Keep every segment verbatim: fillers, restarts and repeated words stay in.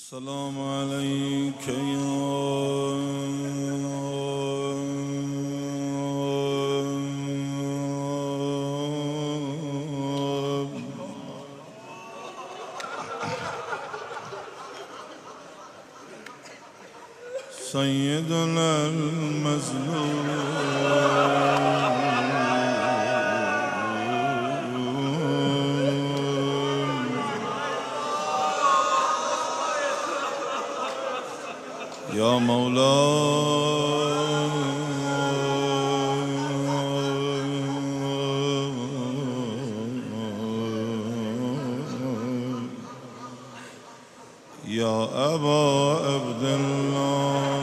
السلام عليك يا سيدنا المظلوم يا مولاي يا أبا عبد الله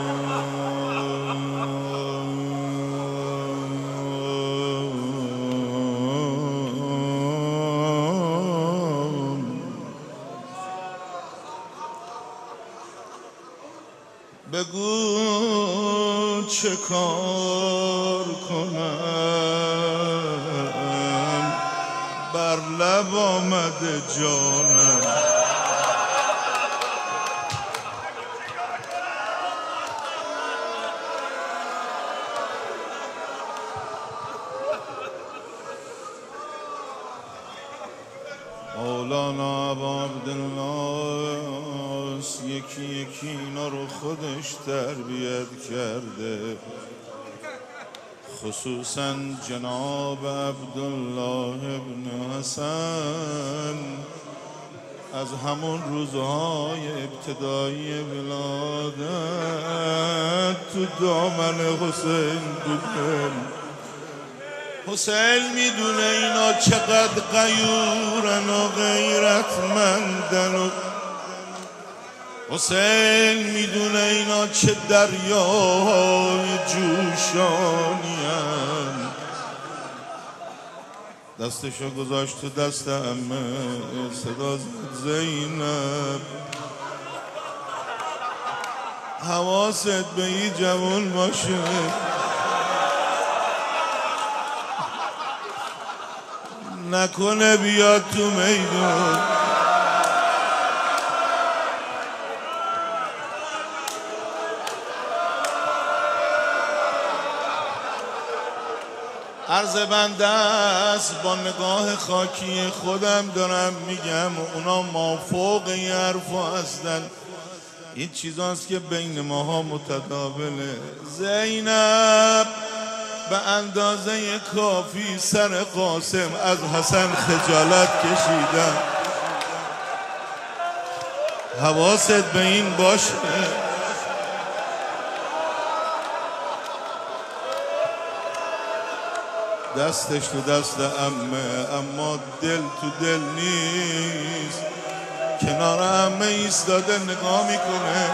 بگو چه کار کنم بر لب آمده جانم مولانا ابا عبدالله یکی یکی اینا رو خودش تربیت کرده، خصوصا جناب عبدالله ابن حسن از همون روزهای ابتدایی ولادت تو دامن حسین بودن. حسین میدونه اینا چقدر غیورن و غیرتمندن و حسین میدونه اینا چه دریای جوشانی‌اند. دستشو گذاشت تو دست عمه، صدا زد زینب حواست به این جوان باشه، نکنه بیاد تو میدون. عرض بنده است با نگاه خاکی خودم دارم میگم، اونا مافوق این حرفا هستن. این چیزاست که بین ماها متداوله. زینب به اندازه کافی سر قاسم از حسن خجالت کشیدن. حواست به این باشه. دستش تو دست عمه، اما دل تو دل نیست. کنار عمه ایستاده نگاه میکنه.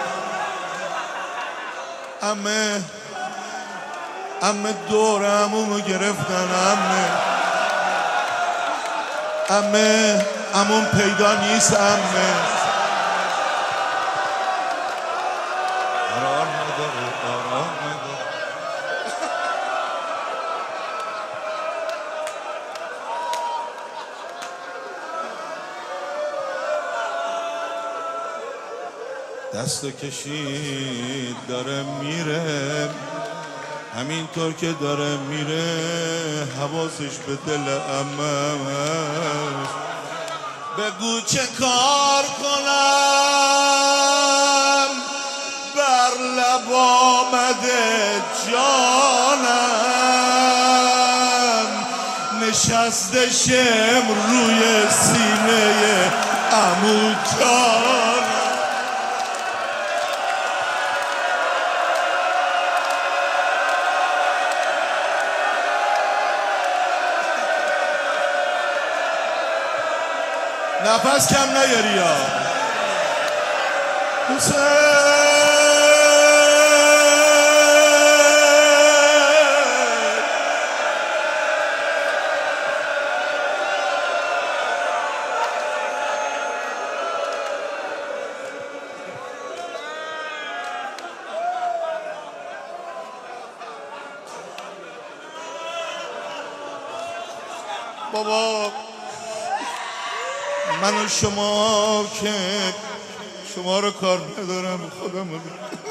عمه عمه دور عمومو گرفتن. عمه عمه عموم پیدا نیست. عمه قرار نداره قرار نداره. دستو کشید داره میره، همینطور که داره میره حواسش به دل عمه. بگو چه کار کنم بر لب آمده جانم، نشسته شم روی سینه عمو جانم. نفس کم نیاری یا حسین. بابا من و شما که شما رو کار ندارم، خودم رو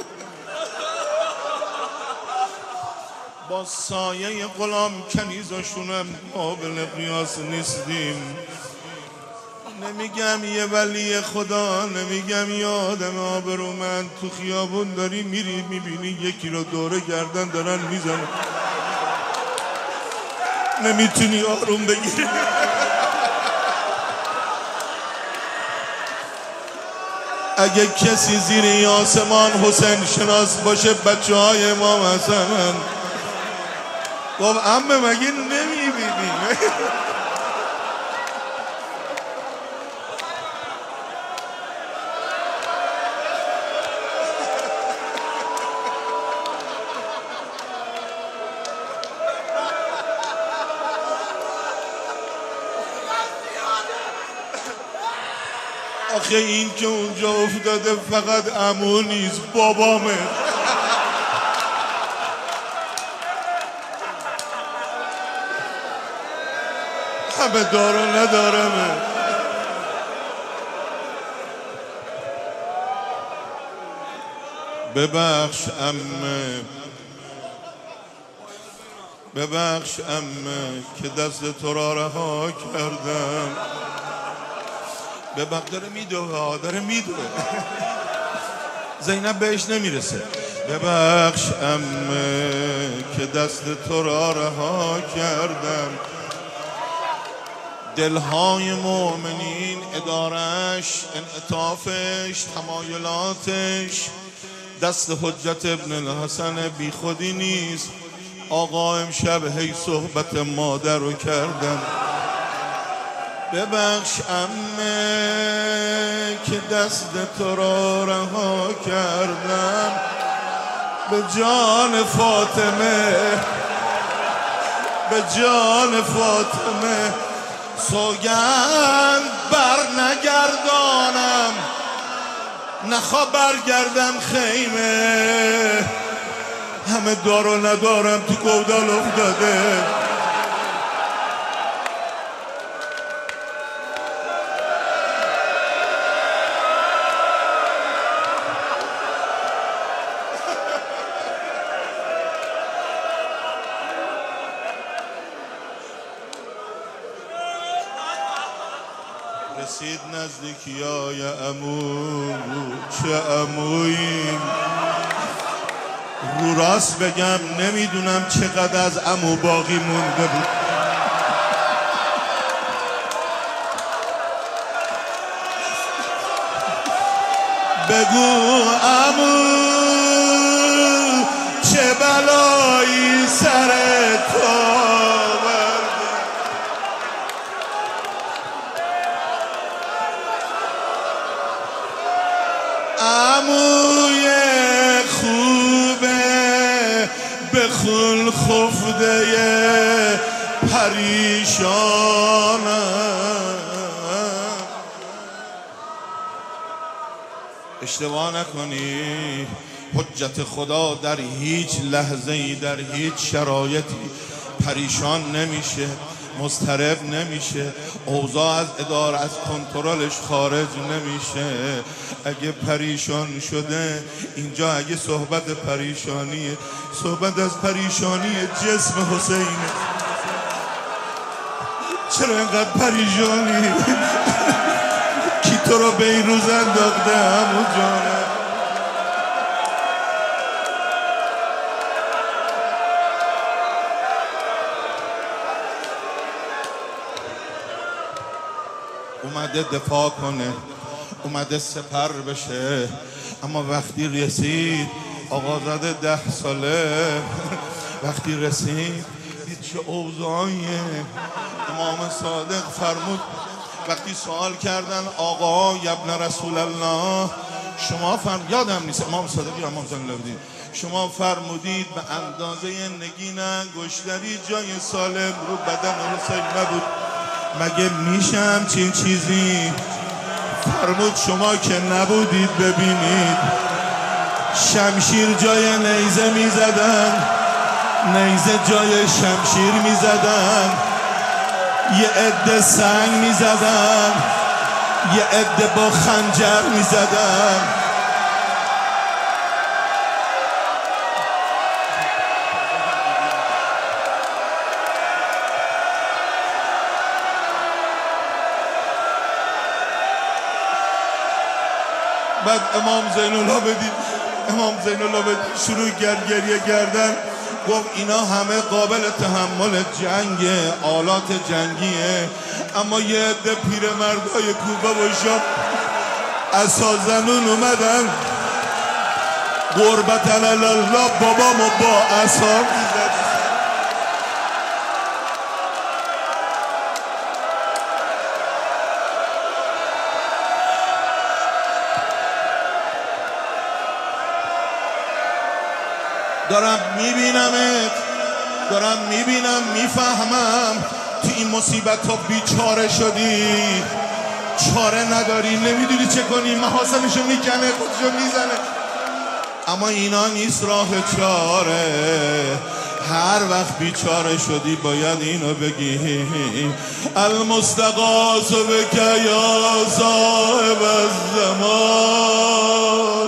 با سایه غلام کنیزشونم قابل قیاس نیستیم. نمیگم یه ولی خدا، نمیگم یه آدم آبرومند. تو خیابون داری میری میبینی یکی رو دوره گردن دارن میزنن، نمیتونی آروم بگیری. اگه کسی زیر این آسمان حسین شناس باشه بچه های امام حسنن. گفت عمه مگه نمیبینی؟ آخه این که اونجا افتاده فقط عمو نیست، بابامه. همه دار و ندارمه. ببخش عمه، ببخش عمه که دست تو را رها کردم. ببخش، داره میدوه، داره میدوه. زینب بهش نمیرسه. ببخش عمه که دست تو را رها کردم. دلهای مؤمنین، ادارش، انعطافش، تمایلاتش دست حجت ابن الحسن بی خودی نیست. آقا امشب هی صحبت مادر رو کردم. ببخش عمه که دست تو را رها کردم. به جان فاطمه، به جان فاطمه سوگند بر نگردانم، نخوا برگردم خیمه. همه دار و ندارم تو گودال افتاده. رسید نزدیکی های عمو، چه عموییم. رو راست بگم نمیدونم چقدر از عمو باقی مونده بود. بگو عمو چه بلایی سر تو عموی خوبه، بخون خفته پریشانم. اشتباه نکنی، حجت خدا در هیچ لحظه‌ای در هیچ شرایطی پریشان نمیشه، مضطرب نمیشه، اوضاع از اداره از کنترلش خارج نمیشه. اگه پریشان شده اینجا، اگه صحبت پریشانیه، صحبت از پریشانی جسم حسینه. چرا اینقدر پریشانی؟ کی تو رو به این روز انداخته عمو جانم؟ اومده دفاع کنه، اومده سپر بشه، اما وقتی رسید آقازاده ده ساله وقتی رسید دید چه اوضاعیه. امام صادق فرمود، وقتی سوال کردن آقا ابن رسول الله شما فرمود، یادم نیست امام صادق یا امام زنلودی، شما فرمودید به اندازه نگین انگشتری جای سالم رو بدن حسین نبود، مگه میشه همچین چیزی؟ فرمود شما که نبودید ببینید، شمشیر جای نیزه میزدن، نیزه جای شمشیر میزدن، یه عده سنگ میزدن، یه عده با خنجر میزدن. بعد امام زین العابدین امام زین العابدین شروع کرد گریه کردن، گفت اینا همه قابل تحمل جنگه، آلات جنگیه، اما یه عده پیرمردای کوفه و شام عصازنون اومدن قربت الله بابامو با عصا میزد. دارم میبینمت، دارم میبینم میفهمم تو این مصیبت ها بیچاره شدی، چاره نداری، نمیدونی چه کنی، محاسنشو میکنه، خودشو میزنه، اما اینا نیست راه چاره. هر وقت بیچاره شدی باید اینو بگی المستغاث بک یا صاحب الزمان،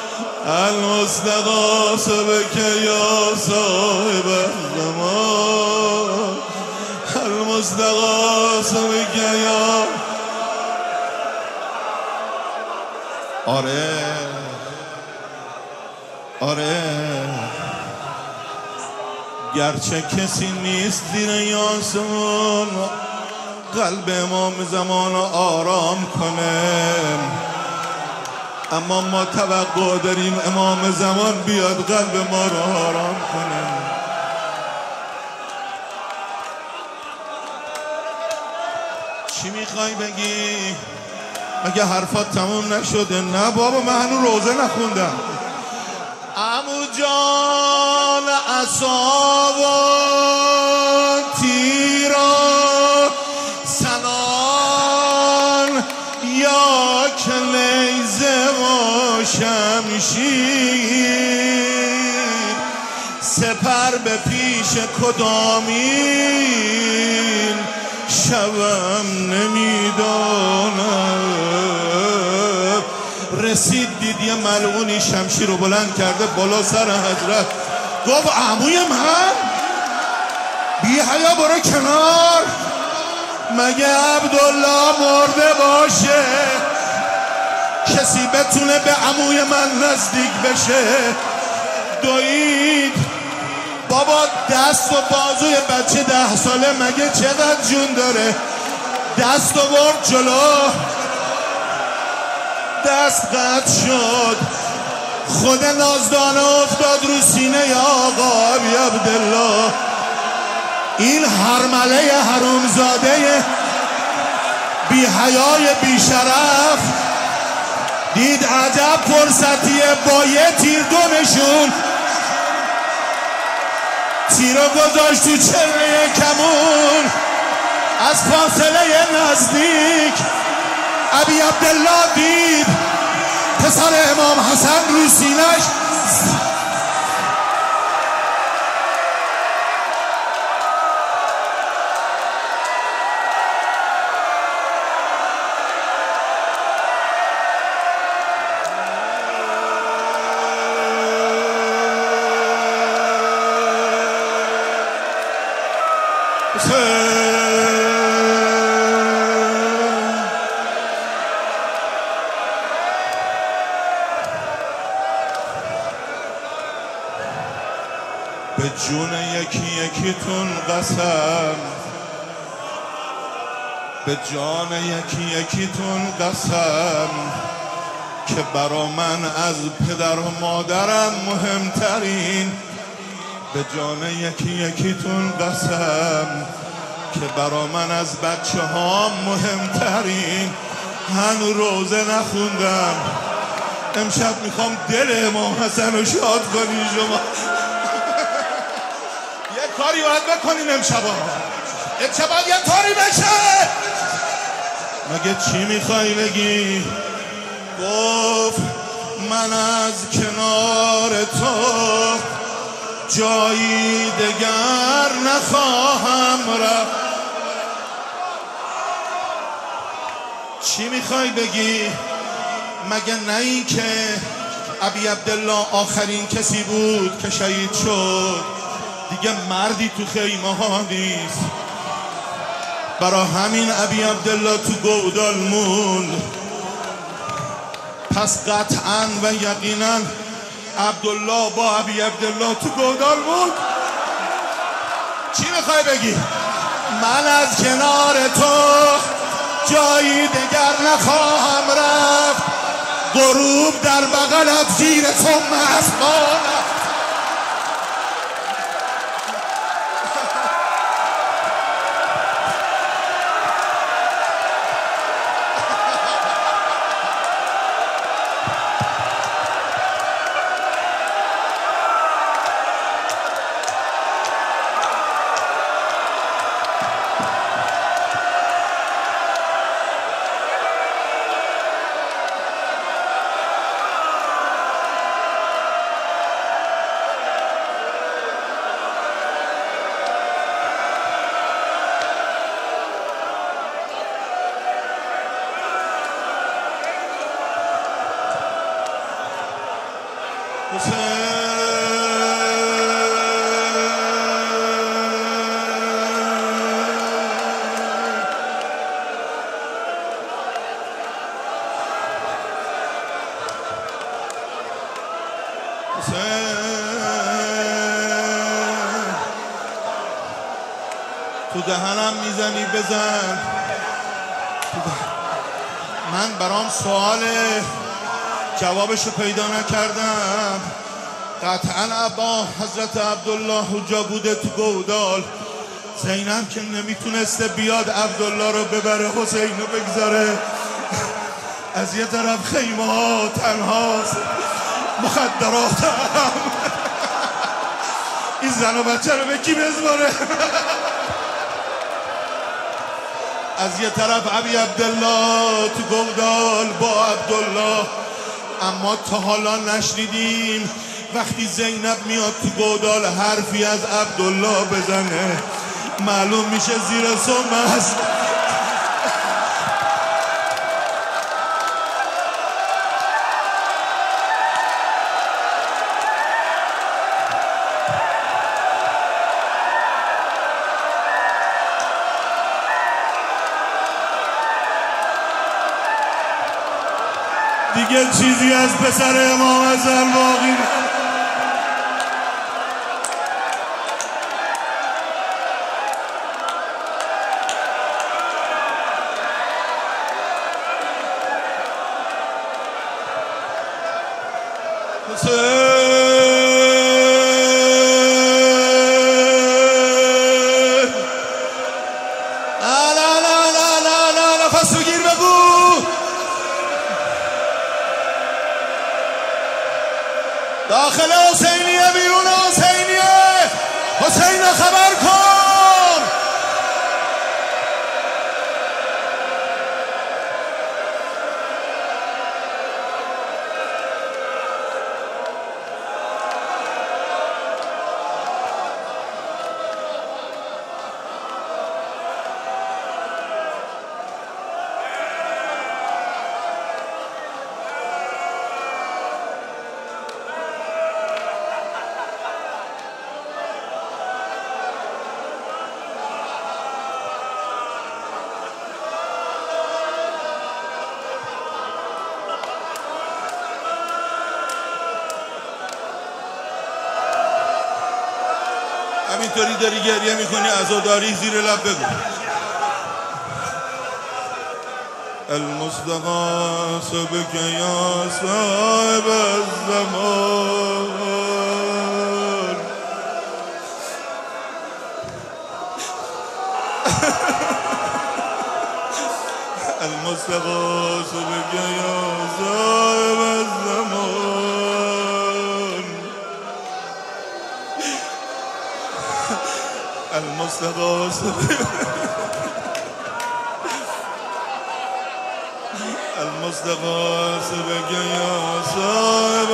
المستغاث بک یا صاحب الزمان، المستغاث بک یا. آره آره گرچه کسی نیست زیر یاسمون قلب امام زمان رو آرام کنه، اما ما توقع داریم امام زمان بیاد قلب ما رو آرام کنه. چی میخوای بگی؟ مگه حرفات تموم نشده؟ نه بابا من هنوز روزه نخوندم. عمو جان عصا و تیرا سنان یا کلیزه و شمشیر، سپر به پیش کدامین شبم نمیدانم. رسید دید یه ملعونی شمشیر رو بلند کرده بالا سر حضرت، گفت عموی من بی حیا برو کنار، مگه عبدالله مرده باشه کسی بتونه به عموی من نزدیک بشه؟ دوید بابا دست و بازوی بچه ده ساله مگه چقدر جون داره؟ دست و برد جلو، دست قطع شد، خود نازدانه افتاد رو سینه آقا ابی عبدالله. این هرمله حرومزاده بی حیای بی شرف دید عجب فرصتیه، با یه تیر دمشون تیرو گذاشت تو چله کمون، از فاصله نزدیک ابی عبدالله دید پسر امام حسن رو سینش به جون یکی یکیتون قسم، به جان یکی یکیتون قسم که برا من از پدر و مادرم مهمترین. به جان یکی یکیتون قسم که برا من از بچه ها مهمترین. هنو روزه نخوندم، امشب میخوام دل امام حسن رو شاد کنی شما. یه کاری باید بکنین امشبا، امشبا یه کاری بشه. مگه چی میخوای بگی؟ گفت من از کنار تو جایی دگر نخواهم رفت. چی میخوای بگی؟ مگه نه این که ابی عبدالله آخرین کسی بود که شهید شد؟ دیگه مردی تو خیمه ها نیست، برا همین ابی عبدالله تو گودال موند. پس قطعا و یقینا عبدالله با ابی عبدالله تو گودال موند. چی میخوای بگی؟ من از کنار تو جایی دگر نخواهم رفت، غروب در بغلت زیر تو مستانم. تو دهنم میزنی بزن. من برام سوال جوابشو پیدا نکردم. قطعا ابا حضرت عبدالله جا بوده تو گودال. زینب که نمیتونسته بیاد عبدالله رو ببره، حسین رو بگذاره. از یه طرف خیمه ها تنهاست، مخدرات هم. این زن و بچه رو به کی بزباره؟ از یه طرف ابی عبدالله تو گودال با عبدالله. اما تا حالا نشنیدیم وقتی زینب میاد تو گودال حرفی از عبدالله بزنه، معلوم میشه زیر سم است. دیگه چیزی از پسر امام حسن باقی نه. داخل حسینیه بیرون حسینیه، حسین خبر کن. همینطوری داری گریه میکنی، عزاداری زیر لب بگو. المستغاث بك یا صاحب الزمان. المستغاث بك یا صاحب الزمان. المستغاث المستغاث بك يا صاحب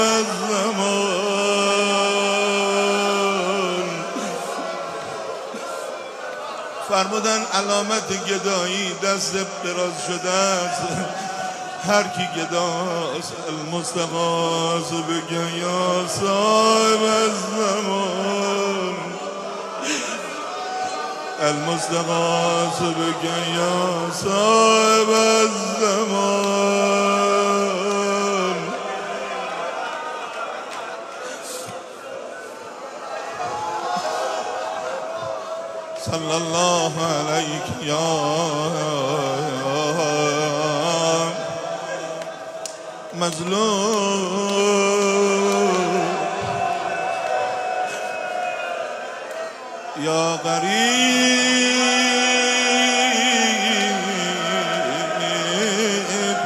الزمان. فرمودن علامت گدایی دست دراز شده است، هر کی گداست المستغاث بگه یا صاحب الزمان، المستغاث بگه یا صاحب الزمان. صلی الله علیک یا مظلوم یا غریب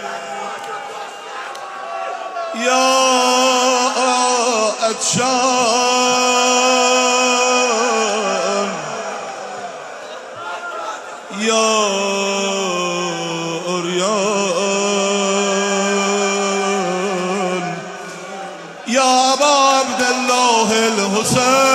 یا عطشان یا عریان یا ابا عبدالله الحسین